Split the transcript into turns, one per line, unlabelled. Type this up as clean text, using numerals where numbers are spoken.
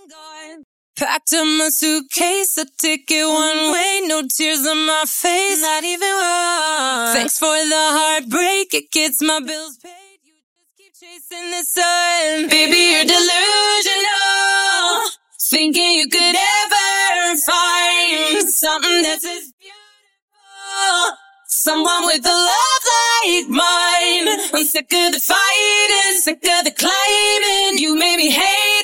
gone. Packed up my suitcase, a ticket one way, no tears on my face, not even one. Thanks for the heartbreak, it gets my bills paid. You just keep chasing the sun. Baby, you're delusional, thinking you could ever find something that's as beautiful, someone with a love like mine. I'm sick of the fighting, sick of the climbing. You made me hate